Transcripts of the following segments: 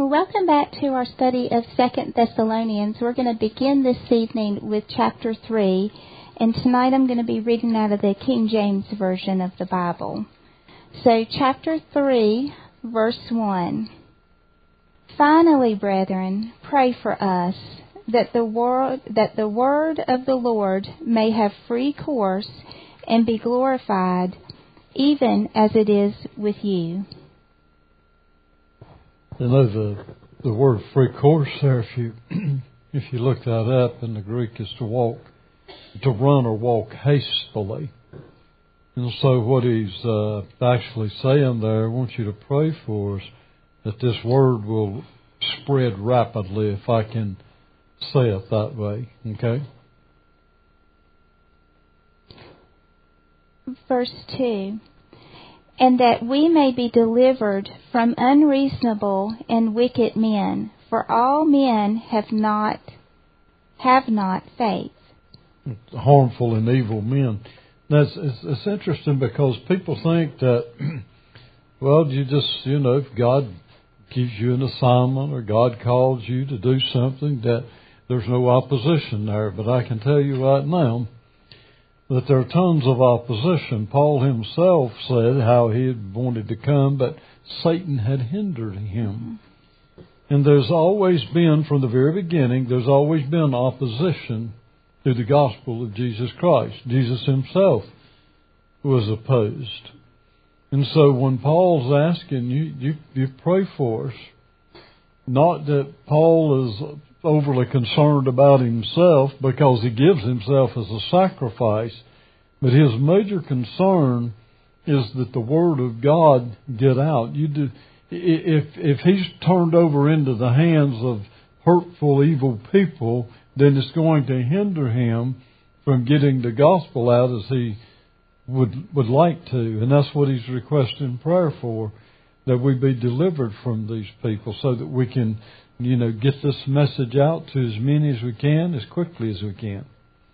Well, welcome back to our study of 2 Thessalonians. We're going to begin this evening with chapter 3, and tonight I'm going to be reading out of the King James Version of the Bible. So, chapter 3, verse 1. Finally, brethren, pray for us, that the word of the Lord may have free course and be glorified, even as it is with you. You know, the word free course there, if you look that up in the Greek, is to run or walk hastily. And so what he's actually saying there, I want you to pray for us that this word will spread rapidly, if I can say it that way. Okay? Verse 2. And that we may be delivered from unreasonable and wicked men, for all men have not faith. Harmful and evil men. It's interesting because people think that, well, if God gives you an assignment or God calls you to do something, that there's no opposition there. But I can tell you right now that there are tons of opposition. Paul himself said how he had wanted to come, but Satan had hindered him. And there's always been, from the very beginning, there's always been opposition to the gospel of Jesus Christ. Jesus himself was opposed. And so when Paul's asking, you pray for us, not that Paul is overly concerned about himself because he gives himself as a sacrifice, but his major concern is that the Word of God get out. If he's turned over into the hands of hurtful, evil people, then it's going to hinder him from getting the gospel out as he would like to. And that's what he's requesting prayer for, that we be delivered from these people so that we can get this message out to as many as we can, as quickly as we can.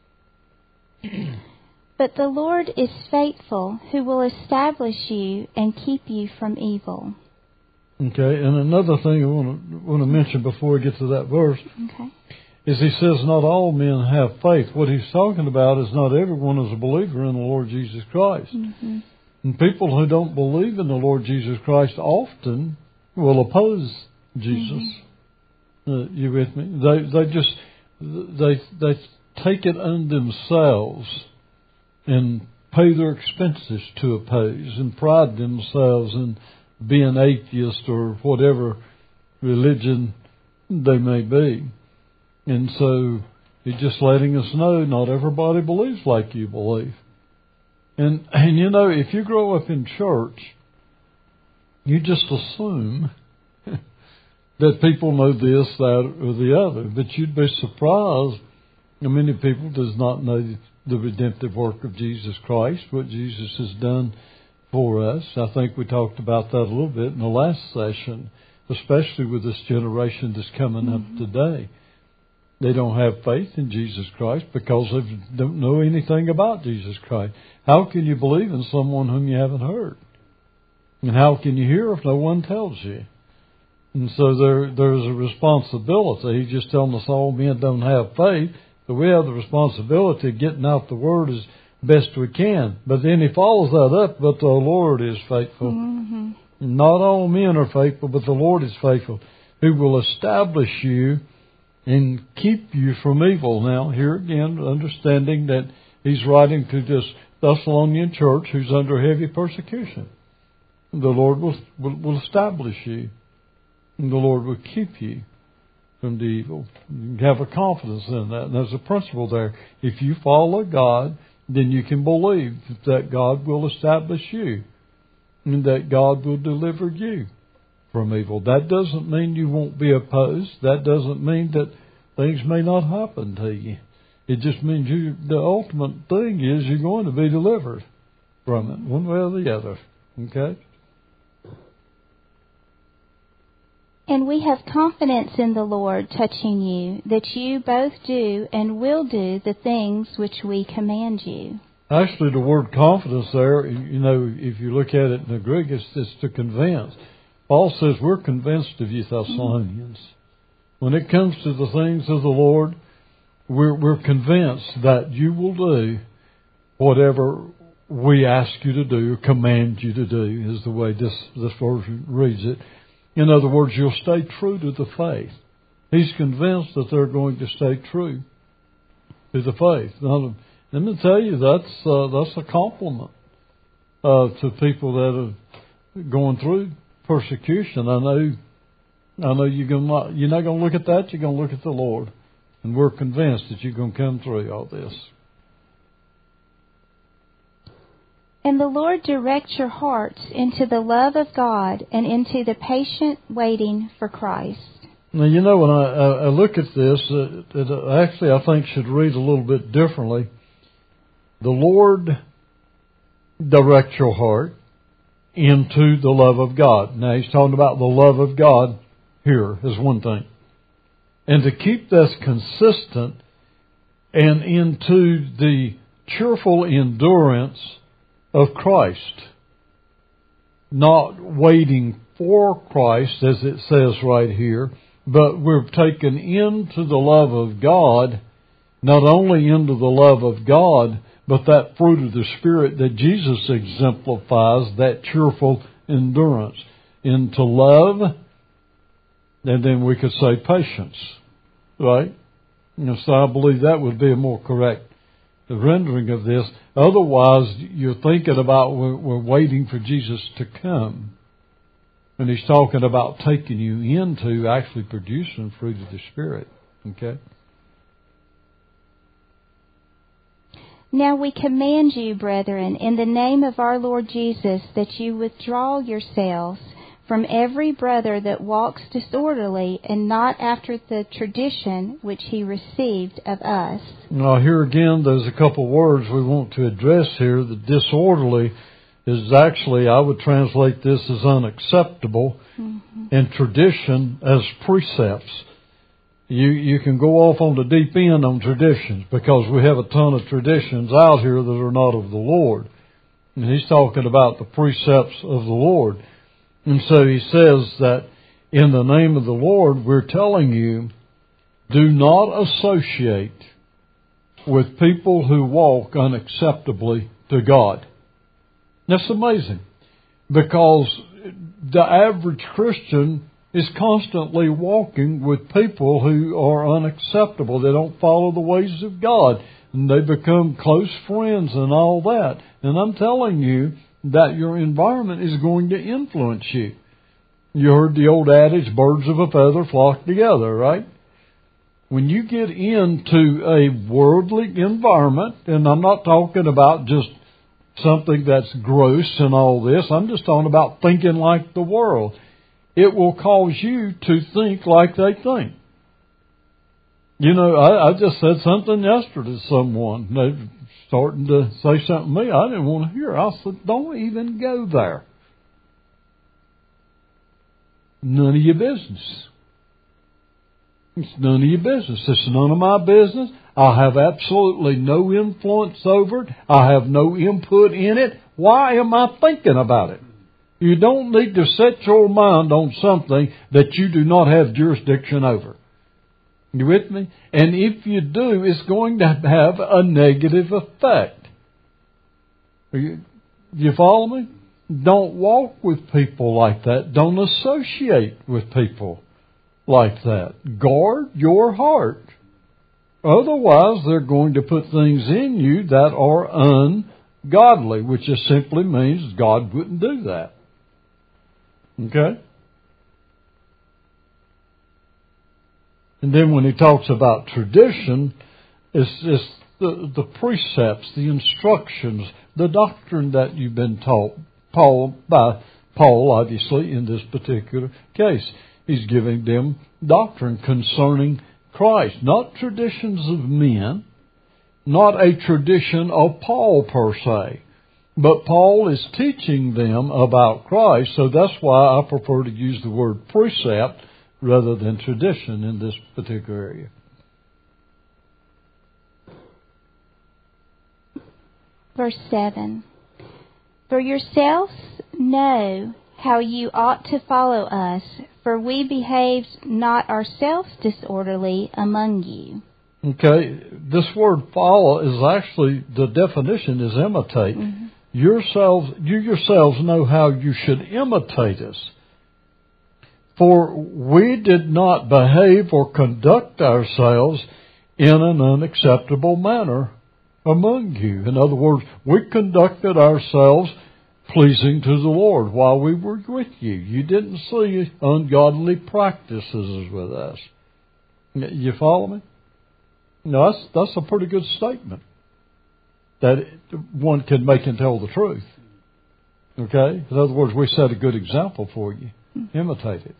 But the Lord is faithful, who will establish you and keep you from evil. Okay, and another thing I want to mention before we get to that verse, is he says not all men have faith. What he's talking about is not everyone is a believer in the Lord Jesus Christ. Mm-hmm. And people who don't believe in the Lord Jesus Christ often will oppose Jesus. Mm-hmm. You with me? They take it on themselves and pay their expenses to oppose and pride themselves in being atheist or whatever religion they may be. And so he's just letting us know not everybody believes like you believe. And if you grow up in church, you just assume that people know this, that, or the other. But you'd be surprised how many people does not know the redemptive work of Jesus Christ, what Jesus has done for us. I think we talked about that a little bit in the last session, especially with this generation that's coming up today. They don't have faith in Jesus Christ because they don't know anything about Jesus Christ. How can you believe in someone whom you haven't heard? And how can you hear if no one tells you? And so there's a responsibility. He's just telling us all men don't have faith, but we have the responsibility of getting out the Word as best we can. But then he follows that up, but the Lord is faithful. Mm-hmm. Not all men are faithful, but the Lord is faithful, who will establish you and keep you from evil. Now, here again, understanding that he's writing to this Thessalonian church who's under heavy persecution. The Lord will establish you. And the Lord will keep you from the evil. You have a confidence in that. And there's a principle there. If you follow God, then you can believe that God will establish you and that God will deliver you from evil. That doesn't mean you won't be opposed. That doesn't mean that things may not happen to you. It just means the ultimate thing is you're going to be delivered from it, one way or the other. Okay? And we have confidence in the Lord touching you, that you both do and will do the things which we command you. Actually, the word confidence there, if you look at it in the Greek, it's to convince. Paul says we're convinced of you Thessalonians. When it comes to the things of the Lord, we're convinced that you will do whatever we ask you to do, or command you to do, is the way this version reads it. In other words, you'll stay true to the faith. He's convinced that they're going to stay true to the faith. Now, let me tell you, that's a compliment to people that are going through persecution. I know you're not going to look at that. You're going to look at the Lord, and we're convinced that you're going to come through all this. And the Lord directs your hearts into the love of God and into the patient waiting for Christ. Now, you know, when I look at this, it actually I think should read a little bit differently. The Lord directs your heart into the love of God. Now, he's talking about the love of God here is one thing. And to keep this consistent and into the cheerful endurance of Christ, not waiting for Christ, as it says right here, but we're taken into the love of God, not only into the love of God, but that fruit of the Spirit that Jesus exemplifies, that cheerful endurance, into love, and then we could say patience, right? So I believe that would be a more correct rendering of this. Otherwise, you're thinking about we're waiting for Jesus to come. And he's talking about taking you into actually producing fruit of the Spirit. Okay? Now we command you, brethren, in the name of our Lord Jesus, that you withdraw yourselves from every brother that walks disorderly and not after the tradition which he received of us. Now here again, there's a couple words we want to address here. The disorderly is actually, I would translate this as unacceptable, and tradition as precepts. You can go off on the deep end on traditions, because we have a ton of traditions out here that are not of the Lord. And he's talking about the precepts of the Lord. And so he says that in the name of the Lord, we're telling you, do not associate with people who walk unacceptably to God. That's amazing, because the average Christian is constantly walking with people who are unacceptable. They don't follow the ways of God, and they become close friends and all that. And I'm telling you that your environment is going to influence you. You heard the old adage, birds of a feather flock together, right? When you get into a worldly environment, and I'm not talking about just something that's gross and all this, I'm just talking about thinking like the world. It will cause you to think like they think. You know, I just said something yesterday to someone. They starting to say something to me I didn't want to hear. I said, don't even go there. None of your business. It's none of your business. It's none of my business. I have absolutely no influence over it. I have no input in it. Why am I thinking about it? You don't need to set your mind on something that you do not have jurisdiction over. You with me? And if you do, it's going to have a negative effect. You follow me? Don't walk with people like that. Don't associate with people like that. Guard your heart. Otherwise, they're going to put things in you that are ungodly, which just simply means God wouldn't do that. Okay? And then when he talks about tradition, it's the precepts, the instructions, the doctrine that you've been taught by Paul, obviously, in this particular case. He's giving them doctrine concerning Christ, not traditions of men, not a tradition of Paul per se. But Paul is teaching them about Christ, so that's why I prefer to use the word precept rather than tradition in this particular area. Verse 7. For yourselves know how you ought to follow us, for we behaved not ourselves disorderly among you. Okay, this word follow is actually, the definition is imitate. Mm-hmm. You yourselves know how you should imitate us. For we did not behave or conduct ourselves in an unacceptable manner among you. In other words, we conducted ourselves pleasing to the Lord while we were with you. You didn't see ungodly practices with us. You follow me? No, that's a pretty good statement that one can make and tell the truth. Okay? In other words, we set a good example for you. Imitate it.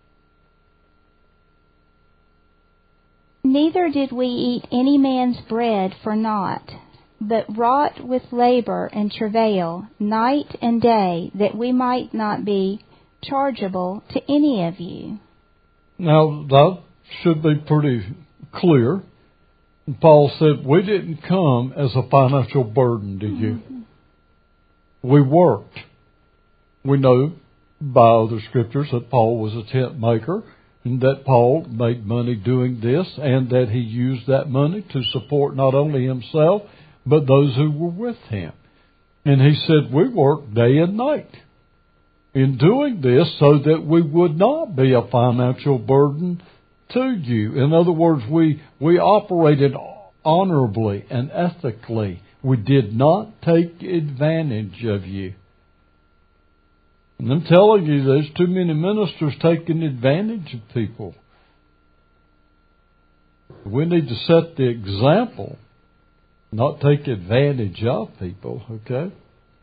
Neither did we eat any man's bread for naught, but wrought with labor and travail night and day, that we might not be chargeable to any of you. Now, that should be pretty clear. Paul said, we didn't come as a financial burden to you. Mm-hmm. We worked. We know by other scriptures that Paul was a tent maker, and that Paul made money doing this, and that he used that money to support not only himself, but those who were with him. And he said, we worked day and night in doing this so that we would not be a financial burden to you. In other words, we operated honorably and ethically. We did not take advantage of you. And I'm telling you, there's too many ministers taking advantage of people. We need to set the example, not take advantage of people, okay?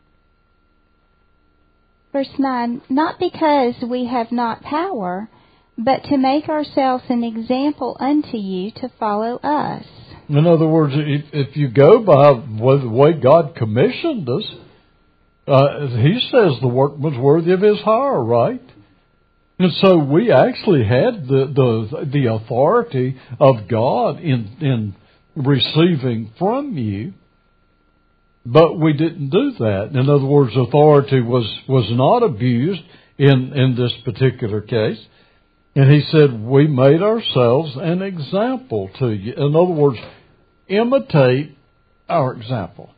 Verse 9, not because we have not power, but to make ourselves an example unto you to follow us. In other words, if you go by the way God commissioned us, he says the workman's worthy of his hire, right? And so we actually had the authority of God in receiving from you, but we didn't do that. In other words, authority was not abused in this particular case. And he said, we made ourselves an example to you. In other words, imitate our example.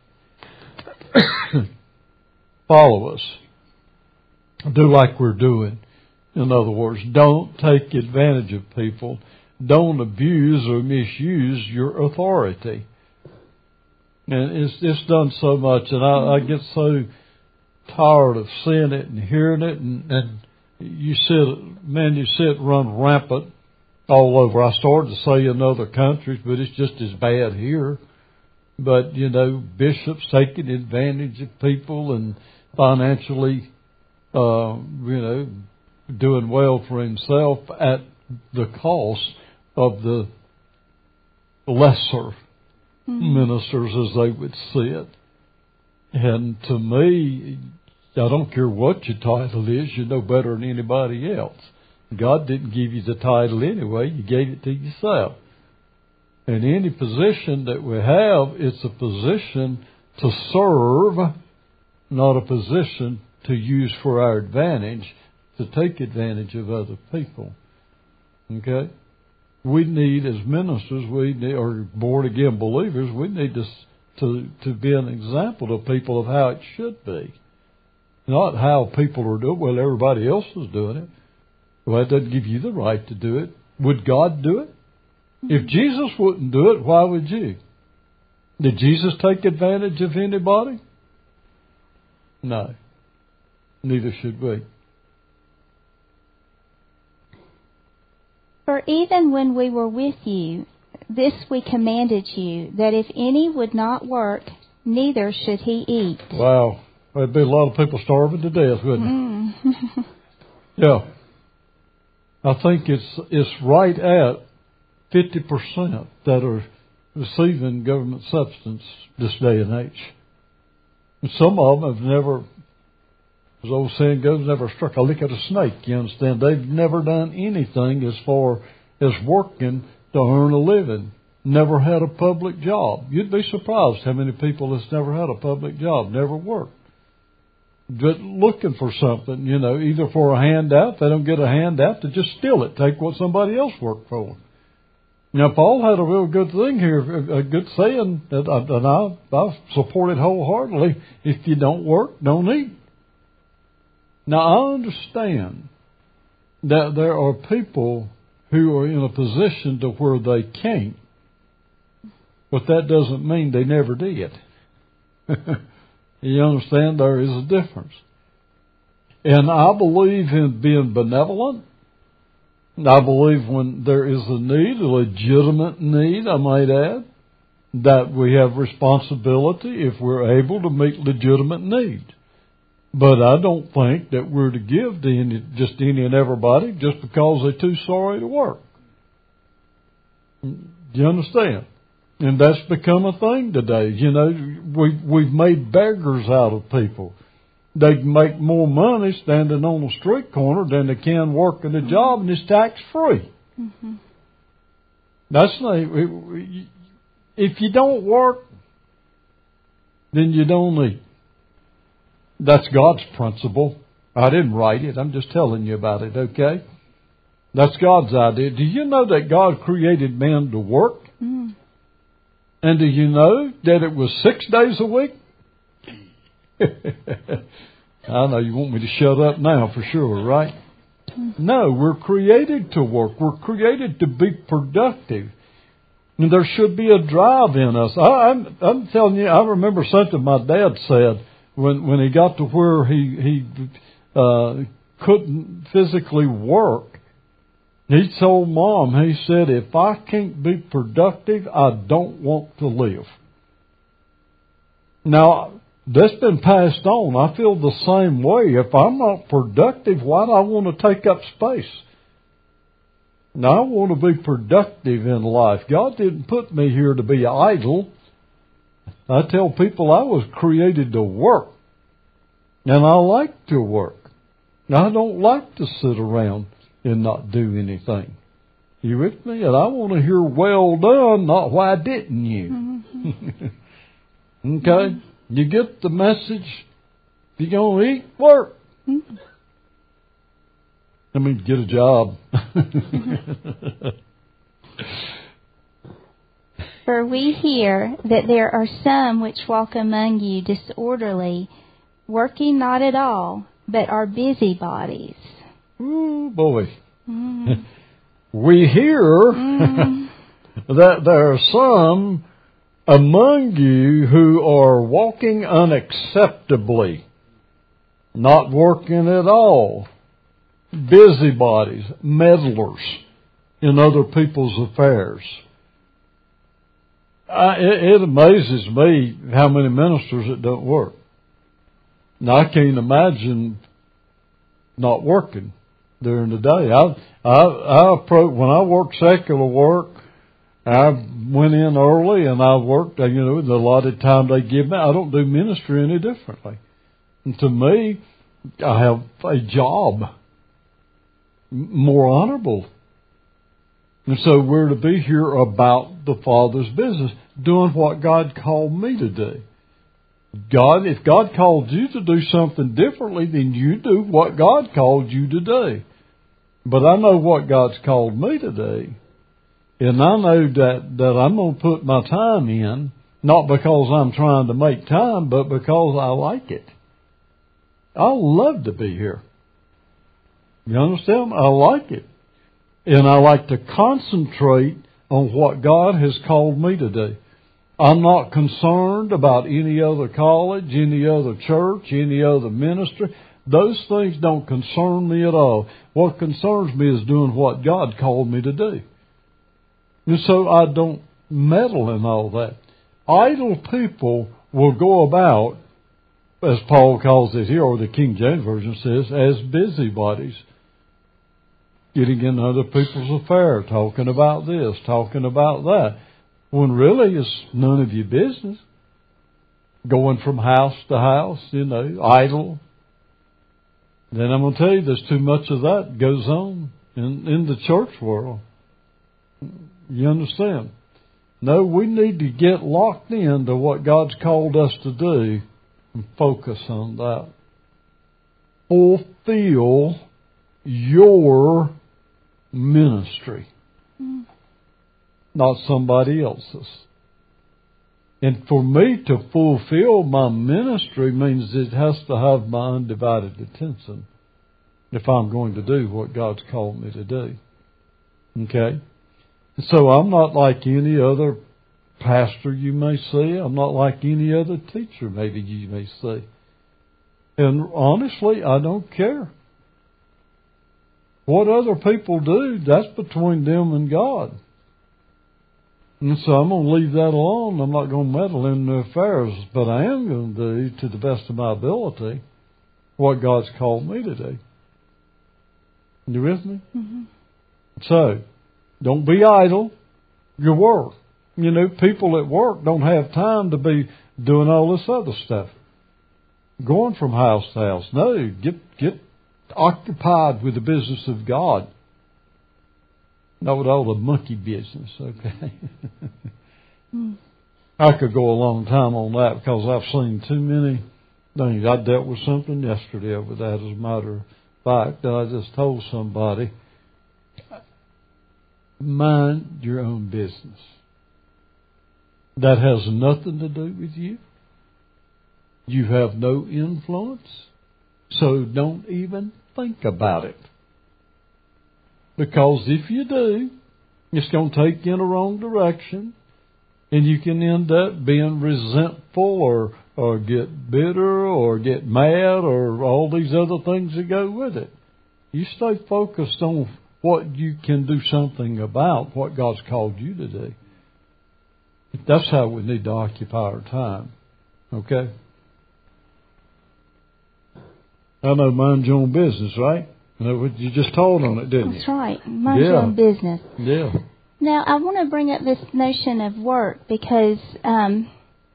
Follow us. Do like we're doing. In other words, don't take advantage of people. Don't abuse or misuse your authority. And it's done so much, and I get so tired of seeing it and hearing it, and you see it run rampant all over. I started to say in other countries, but it's just as bad here. But, bishops taking advantage of people and financially, doing well for himself at the cost of the lesser ministers, as they would see it. And to me, I don't care what your title is, you know better than anybody else. God didn't give you the title anyway, you gave it to yourself. And any position that we have, it's a position to serve, not a position to use for our advantage, to take advantage of other people. Okay? We need, as ministers, or born-again believers, we need to be an example to people of how it should be. Not how people are doing. Well, everybody else is doing it. Well, that doesn't give you the right to do it. Would God do it? If Jesus wouldn't do it, why would you? Did Jesus take advantage of anybody? No. Neither should we. For even when we were with you, this we commanded you, that if any would not work, neither should he eat. Wow. There'd be a lot of people starving to death, wouldn't it? Yeah. I think it's right at 50% that are receiving government substance this day and age. And some of them have never, as the old saying goes, never struck a lick at a snake, you understand? They've never done anything as far as working to earn a living. Never had a public job. You'd be surprised how many people that's never had a public job, never worked. looking for something, either for a handout. If they don't get a handout, they just steal it, take what somebody else worked for. Now, Paul had a real good thing here, a good saying that I support it wholeheartedly. If you don't work, don't eat. Now, I understand that there are people who are in a position to where they can't, but that doesn't mean they never did. You understand? There is a difference. And I believe in being benevolent. I believe when there is a need, a legitimate need, I might add, that we have responsibility if we're able to meet legitimate needs. But I don't think that we're to give to any and everybody just because they're too sorry to work. Do you understand? And that's become a thing today. We've made beggars out of people. They make more money standing on a street corner than they can working a job, and it's tax-free. Mm-hmm. That's not, if you don't work, then you don't eat. That's God's principle. I didn't write it. I'm just telling you about it, okay? That's God's idea. Do you know that God created man to work? Mm. And do you know that it was 6 days a week? I know you want me to shut up now for sure, right? No, we're created to work. We're created to be productive. And there should be a drive in us. I'm telling you, I remember something my dad said when he got to where he couldn't physically work. He told Mom, he said, if I can't be productive, I don't want to live. Now, that's been passed on. I feel the same way. If I'm not productive, why do I want to take up space? Now, I want to be productive in life. God didn't put me here to be idle. I tell people I was created to work. And I like to work. I don't like to sit around and not do anything. You with me? And I want to hear well done, not why didn't you? Mm-hmm. Okay? Mm-hmm. You get the message? If you're going to eat, work. Mm-hmm. I mean, get a job. For we hear that there are some which walk among you disorderly, working not at all, but are busybodies. Ooh, boy. Mm. We hear that there are some among you who are walking unacceptably, not working at all, busybodies, meddlers in other people's affairs. It amazes me how many ministers that don't work. Now, I can't imagine not working during the day. I approach, when I work secular work, I went in early and I worked, the allotted time they give me. I don't do ministry any differently. And to me, I have a job more honorable. And so we're to be here about the Father's business, doing what God called me to do. If God called you to do something differently, then you do what God called you to do. But I know what God's called me to do. And I know that I'm going to put my time in, not because I'm trying to make time, but because I like it. I love to be here. You understand? I like it. And I like to concentrate on what God has called me to do. I'm not concerned about any other college, any other church, any other ministry. Those things don't concern me at all. What concerns me is doing what God called me to do. And so I don't meddle in all that. Idle people will go about, as Paul calls it here, or the King James Version says, as busybodies. Getting in other people's affairs, talking about this, talking about that. When really it's none of your business. Going from house to house, idle. Then I'm going to tell you, there's too much of that goes on in the church world. You understand? No, we need to get locked into what God's called us to do and focus on that. fulfill your ministry, not somebody else's. And for me to fulfill my ministry means it has to have my undivided attention if I'm going to do what God's called me to do. Okay? So I'm not like any other pastor you may see. I'm not like any other teacher maybe you may see. And honestly, I don't care. What other people do, that's between them and God. And so I'm going to leave that alone. I'm not going to meddle in their affairs. But I am going to do, to the best of my ability, what God's called me to do. You with me? Mm-hmm. So, don't be idle. Your work. You know, people at work don't have time to be doing all this other stuff. Going from house to house. No, get occupied with the business of God. Not with all the monkey business, okay? I could go a long time on that because I've seen too many things. I dealt with something yesterday over that, as a matter of fact, that I just told somebody, mind your own business. That has nothing to do with you. You have no influence, so don't even think about it. Because if you do, it's going to take you in the wrong direction, and you can end up being resentful or get bitter or get mad or all these other things that go with it. You stay focused on what you can do something about, what God's called you to do. That's how we need to occupy our time. Okay? I know, mind your own business, right? You just told on it, didn't you? That's right. Mind your own business. Yeah. Now, I want to bring up this notion of work because I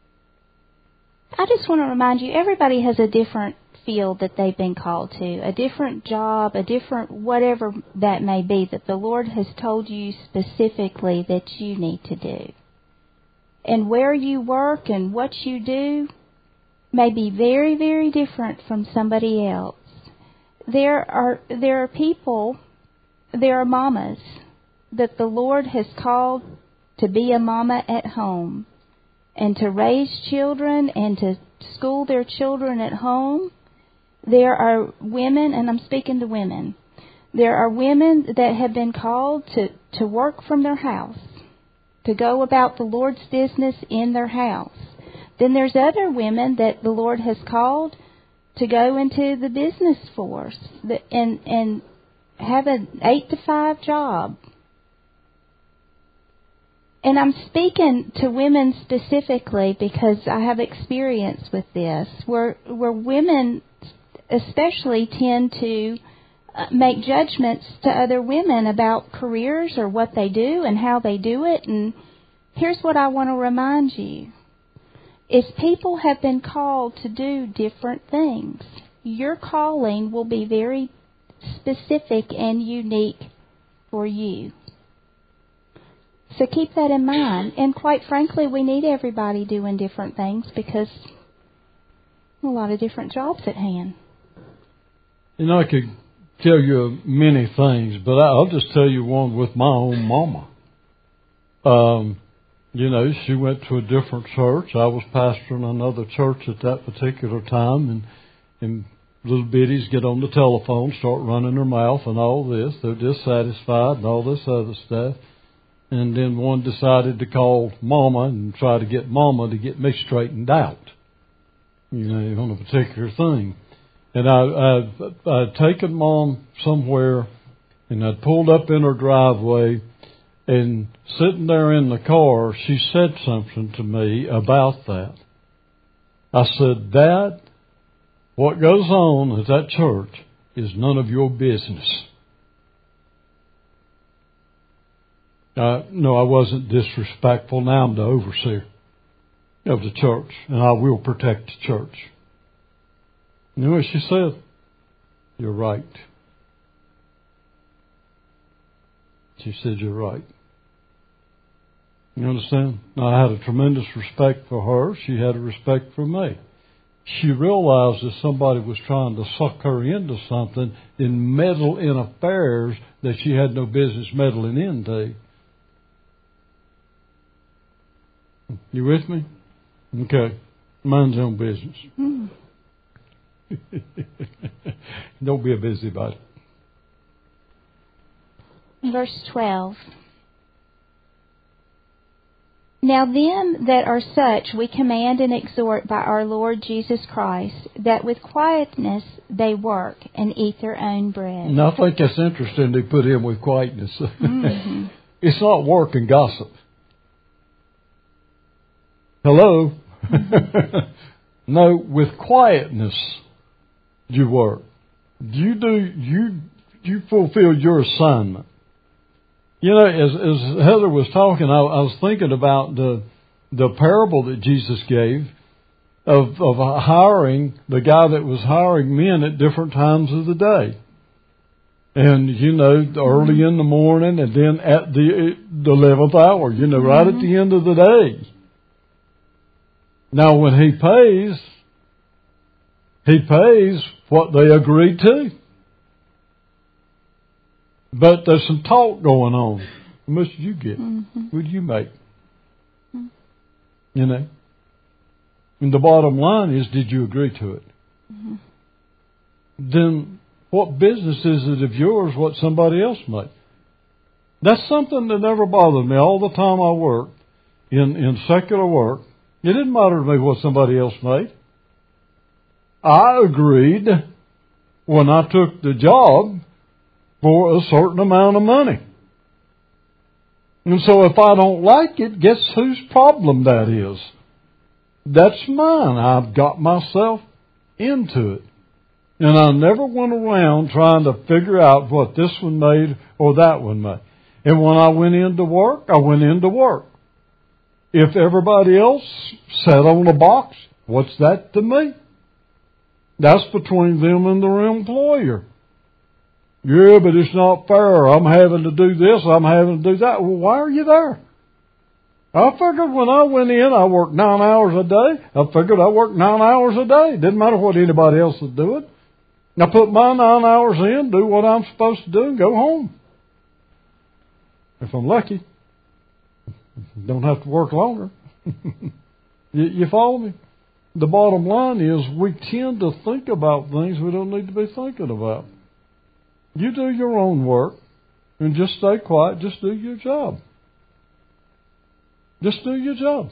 just want to remind you, everybody has a different field that they've been called to, a different job, a different whatever that may be that the Lord has told you specifically that you need to do. And where you work and what you do may be very, very different from somebody else. There are people, there are mamas that the Lord has called to be a mama at home and to raise children and to school their children at home. There are women, and I'm speaking to women, there are women that have been called to work from their house, to go about the Lord's business in their house. Then there's other women that the Lord has called to go into the business force and have an 8-to-5 job. And I'm speaking to women specifically because I have experience with this, where women especially tend to make judgments to other women about careers or what they do and how they do it. And here's what I want to remind you. Is people have been called to do different things. Your calling will be very specific and unique for you. So keep that in mind. And quite frankly, we need everybody doing different things because a lot of different jobs at hand. You know, I could tell you many things, but I'll just tell you one with my own mama. You know, she went to a different church. I was pastoring another church at that particular time, and little biddies get on the telephone, start running their mouth and all this. They're dissatisfied and all this other stuff. And then one decided to call Mama and try to get Mama to get me straightened out, you know, on a particular thing. And I'd taken Mom somewhere, and I'd pulled up in her driveway. And sitting there in the car, she said something to me about that. I said, Dad, what goes on at that church is none of your business. No, I wasn't disrespectful. Now I'm the overseer of the church, and I will protect the church. You know what she said? You're right. She said, you're right. You understand? Now, I had a tremendous respect for her. She had a respect for me. she realized that somebody was trying to suck her into something and meddle in affairs that she had no business meddling into. You with me? Okay. Mind's your own business. Mm. Don't be a busybody. Verse 12. Now them that are such we command and exhort by our Lord Jesus Christ, that with quietness they work and eat their own bread. Now I think that's interesting they put in with quietness. Mm-hmm. It's not work and gossip. Hello? Mm-hmm. No, with quietness you work. You fulfill your assignment. You know, as Heather was talking, I was thinking about the parable that Jesus gave of hiring the guy that was hiring men at different times of the day. And, you know, early in the morning and then at the 11th hour, you know, right at the end of the day. Now, when he pays what they agreed to. But there's some talk going on. How much did you get? Mm-hmm. What did you make? Mm-hmm. You know? And the bottom line is, did you agree to it? Mm-hmm. Then what business is it of yours what somebody else made? That's something that never bothered me. All the time I worked in secular work, it didn't matter to me what somebody else made. I agreed when I took the job for a certain amount of money. And so if I don't like it, guess whose problem that is? That's mine. I've got myself into it. And I never went around trying to figure out what this one made or that one made. And when I went into work, I went into work. If everybody else sat on a box, what's that to me? That's between them and their employer. Yeah, but it's not fair. I'm having to do this, I'm having to do that. Well, why are you there? I figured when I went in, I worked 9 hours a day. I figured I worked 9 hours a day. Didn't matter what anybody else was doing. I put my 9 hours in, do what I'm supposed to do, and go home. If I'm lucky. Don't have to work longer. You follow me? The bottom line is we tend to think about things we don't need to be thinking about. You do your own work and just stay quiet. Just do your job. Just do your job.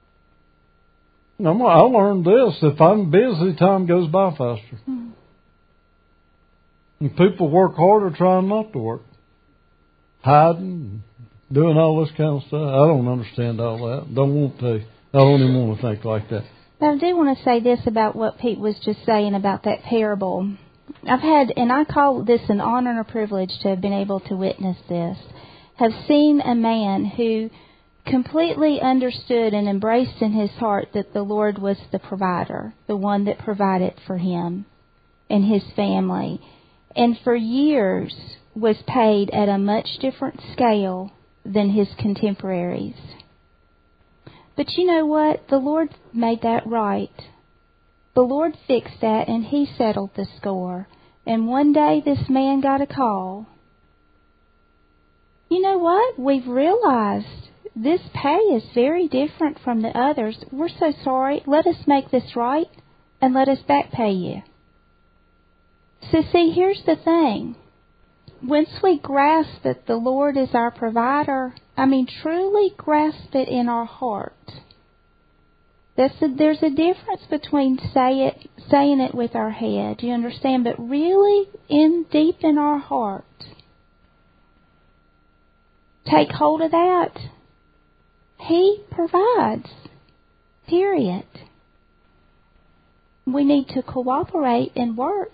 Now, I learned this. If I'm busy, time goes by faster. Mm. And people work harder trying not to work. Hiding, doing all this kind of stuff. I don't understand all that. Don't want to. I don't even want to think like that. But I do want to say this about what Pete was just saying about that parable. I've had, and I call this an honor and a privilege to have been able to witness this, have seen a man who completely understood and embraced in his heart that the Lord was the provider, the one that provided for him and his family, and for years was paid at a much different scale than his contemporaries. But you know what? The Lord made that right. The Lord fixed that, and He settled the score. And one day this man got a call. You know what? We've realized this pay is very different from the others. We're so sorry. Let us make this right, and let us back pay you. So see, here's the thing. Once we grasp that the Lord is our provider, truly grasp it in our heart. There's a difference between saying it with our head, you understand, but really deep in our heart. Take hold of that. He provides. Period. We need to cooperate and work.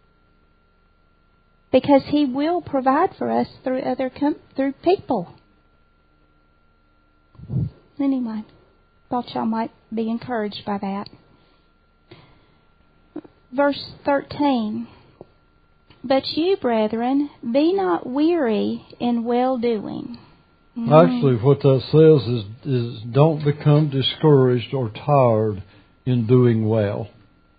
Because He will provide for us through through people. Anyway, thought y'all might be encouraged by that. Verse 13. But you, brethren, be not weary in well-doing. Actually, what that says is don't become discouraged or tired in doing well.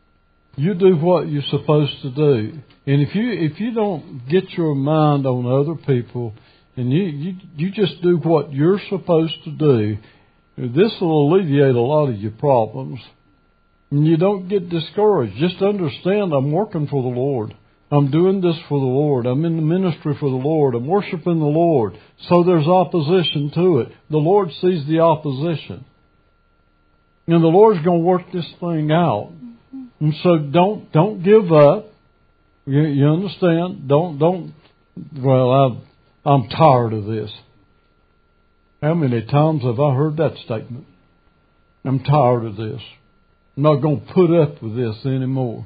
You do what you're supposed to do. And if you don't get your mind on other people, and you just do what you're supposed to do, this will alleviate a lot of your problems. And you don't get discouraged. Just understand, I'm working for the Lord. I'm doing this for the Lord. I'm in the ministry for the Lord. I'm worshiping the Lord. So there's opposition to it. The Lord sees the opposition. And the Lord's going to work this thing out. And so don't give up. You understand? Well, I'm tired of this. How many times have I heard that statement? I'm tired of this. I'm not going to put up with this anymore.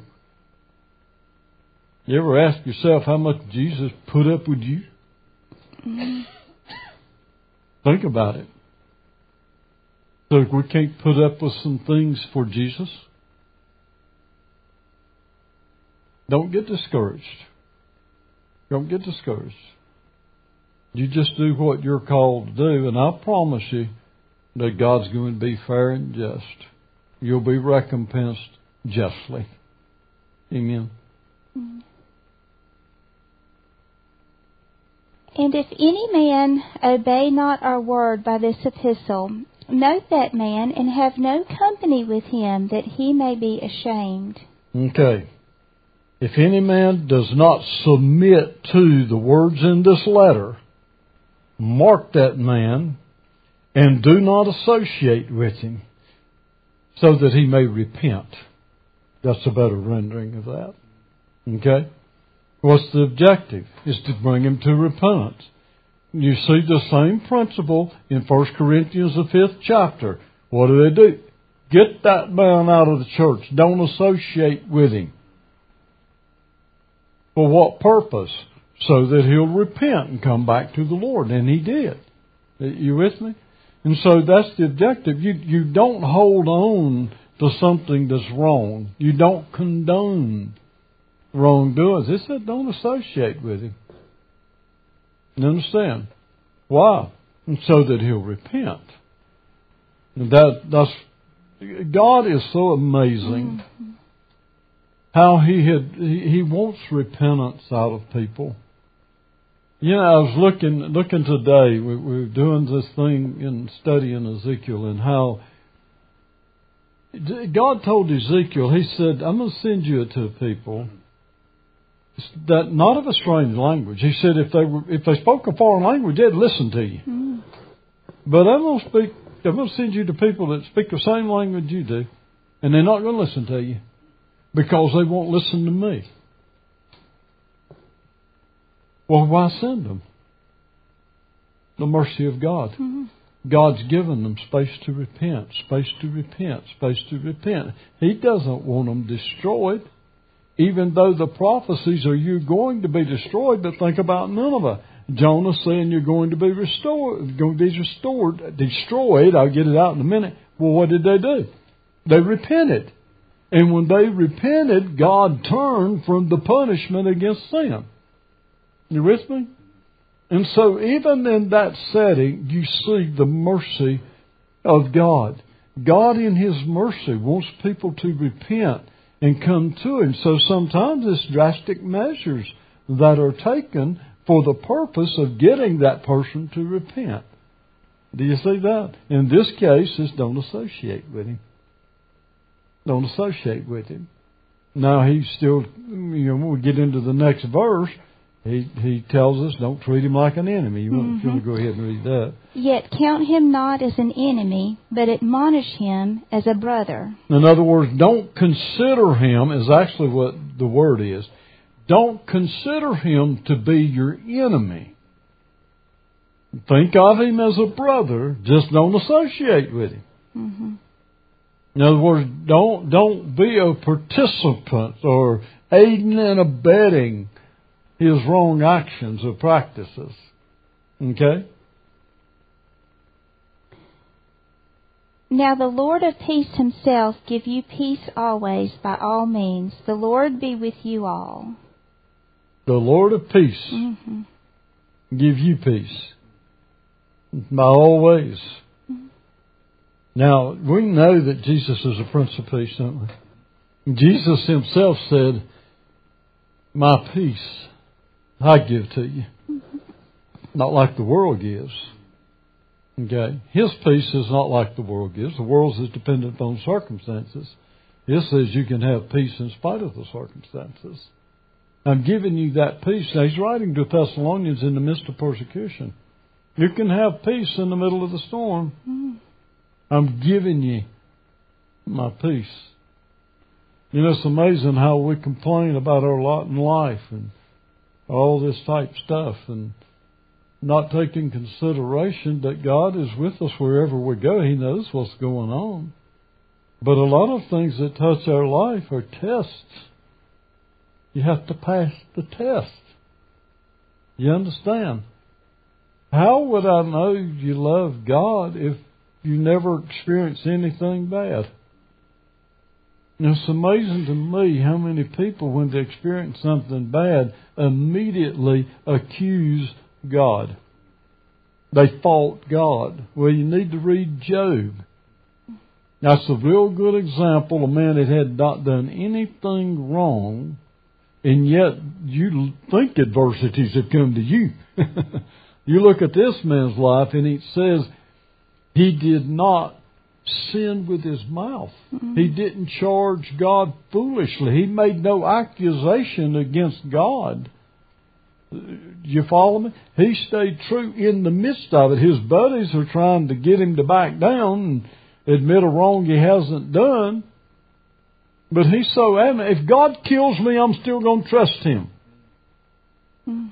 You ever ask yourself how much Jesus put up with you? Mm-hmm. Think about it. So we can't put up with some things for Jesus. Don't get discouraged. Don't get discouraged. You just do what you're called to do, and I promise you that God's going to be fair and just. You'll be recompensed justly. Amen. And if any man obey not our word by this epistle, note that man, and have no company with him, that he may be ashamed. Okay. If any man does not submit to the words in this letter, mark that man, and do not associate with him, so that he may repent. That's a better rendering of that. Okay? What's the objective? Is to bring him to repentance. You see the same principle in 1 Corinthians, the 5th chapter. What do? Get that man out of the church. Don't associate with him. For what purpose? So that he'll repent and come back to the Lord. And he did. You with me? And so that's the objective. You don't hold on to something that's wrong. You don't condone wrongdoings. It said don't associate with him. You understand? Why? And so that he'll repent. And that's God is so amazing. Mm-hmm. How He wants repentance out of people. You know, I was looking today. We were doing this thing in studying Ezekiel, and how God told Ezekiel, He said, "I'm going to send you to people that not of a strange language." He said, if they spoke a foreign language, they'd listen to you. Mm. But I'm going to send you to people that speak the same language you do, and they're not going to listen to you because they won't listen to me. Well, why send them? The mercy of God. Mm-hmm. God's given them space to repent, space to repent, space to repent. He doesn't want them destroyed. Even though the prophecies are you're going to be destroyed, but think about Nineveh. Jonah saying you're going to be restored, destroyed. I'll get it out in a minute. Well, what did they do? They repented. And when they repented, God turned from the punishment against them. You with me? And so even in that setting, you see the mercy of God. God in His mercy wants people to repent and come to Him. So sometimes it's drastic measures that are taken for the purpose of getting that person to repent. Do you see that? In this case, it's don't associate with him. Don't associate with him. Now, He still, when we get into the next verse, He tells us don't treat him like an enemy. You want to go ahead and read that. Yet count him not as an enemy, but admonish him as a brother. In other words, don't consider him, is actually what the word is. Don't consider him to be your enemy. Think of him as a brother. Just don't associate with him. Mm-hmm. In other words, don't be a participant or aiding and abetting his wrong actions or practices. Okay? Now the Lord of peace Himself give you peace always by all means. The Lord be with you all. The Lord of peace give you peace by all ways. Mm-hmm. Now, we know that Jesus is the Prince of Peace, don't we? Jesus himself said, "My peace I give to you." Not like the world gives. Okay? His peace is not like the world gives. The world's is dependent upon circumstances. It says you can have peace in spite of the circumstances. I'm giving you that peace. Now, he's writing to Thessalonians in the midst of persecution. You can have peace in the middle of the storm. I'm giving you my peace. You know, it's amazing how we complain about our lot in life and all this type stuff and not taking consideration that God is with us wherever we go. He knows what's going on. But a lot of things that touch our life are tests. You have to pass the test. You understand? How would I know you love God if you never experience anything bad? And it's amazing to me how many people, when they experience something bad, immediately accuse God. They fault God. Well, you need to read Job. That's a real good example of a man that had not done anything wrong, and yet you think adversities have come to you. You look at this man's life, and it says he did not sin with his mouth. Mm-hmm. He didn't charge God foolishly. He made no accusation against God. You follow me? He stayed true in the midst of it. His buddies are trying to get him to back down and admit a wrong he hasn't done. But he's so adamant. If God kills me, I'm still going to trust Him. Mm-hmm.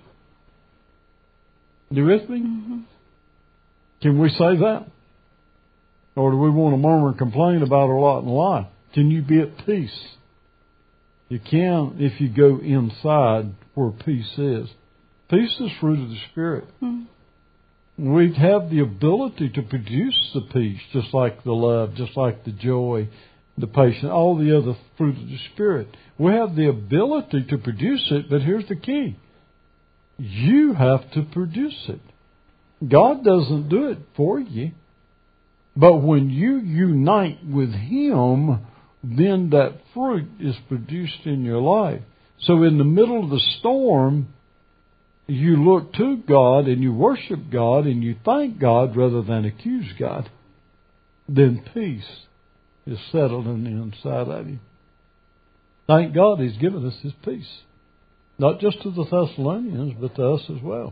You with me? Mm-hmm. Can we say that? Or do we want to murmur and complain about our lot in life? Can you be at peace? You can if you go inside where peace is. Peace is fruit of the Spirit. Mm-hmm. We have the ability to produce the peace, just like the love, just like the joy, the patience, all the other fruit of the Spirit. We have the ability to produce it, but here's the key. You have to produce it. God doesn't do it for you. But when you unite with Him, then that fruit is produced in your life. So in the middle of the storm, you look to God and you worship God and you thank God rather than accuse God. Then peace is settled on the inside of you. Thank God He's given us His peace. Not just to the Thessalonians, but to us as well.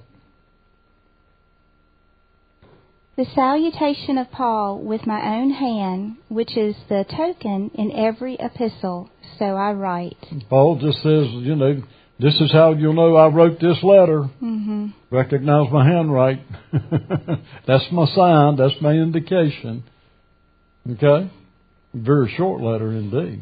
The salutation of Paul with my own hand, which is the token in every epistle, so I write. Paul just says, this is how you'll know I wrote this letter. Mm-hmm. Recognize my handwriting. That's my sign. That's my indication. Okay? Very short letter indeed.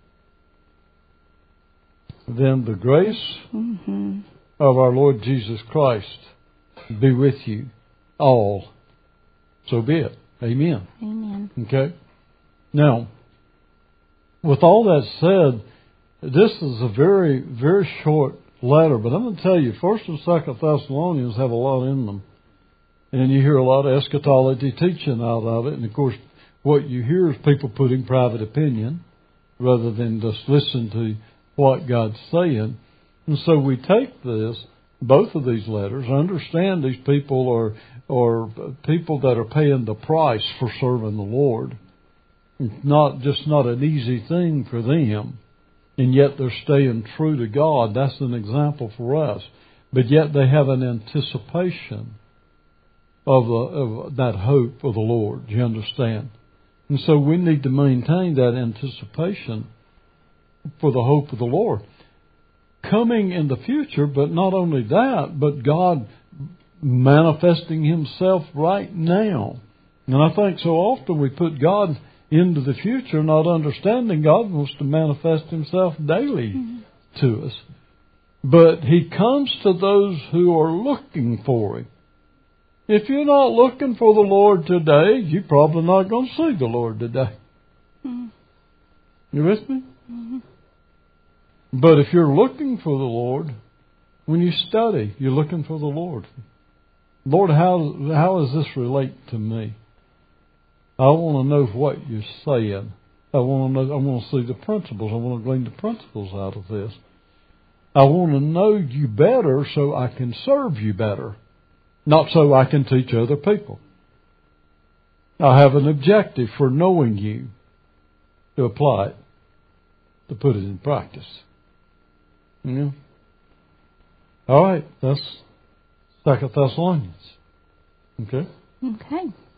Then the grace of our Lord Jesus Christ be with you all. So be it. Amen. Amen. Okay? Now, with all that said, this is a very, very short letter, but I'm going to tell you, 1st and 2nd Thessalonians have a lot in them. And you hear a lot of eschatology teaching out of it. And, of course, what you hear is people putting private opinion rather than just listen to what God's saying. And so we take this, both of these letters, understand these people are people that are paying the price for serving the Lord. It's not an easy thing for them. And yet they're staying true to God. That's an example for us. But yet they have an anticipation of that hope of the Lord. Do you understand? And so we need to maintain that anticipation for the hope of the Lord coming in the future, but not only that, but God manifesting Himself right now. And I think so often we put God into the future, not understanding God wants to manifest Himself daily to us. But He comes to those who are looking for Him. If you're not looking for the Lord today, you're probably not going to see the Lord today. Mm-hmm. You with me? Mm-hmm. But if you're looking for the Lord, when you study, you're looking for the Lord. Lord, how does this relate to me? I want to know what you're saying. I want to know. I want to see the principles. I want to glean the principles out of this. I want to know you better so I can serve you better, not so I can teach other people. I have an objective for knowing you to apply it, to put it in practice. Yeah. All right, that's 2 Thessalonians. Okay. Okay.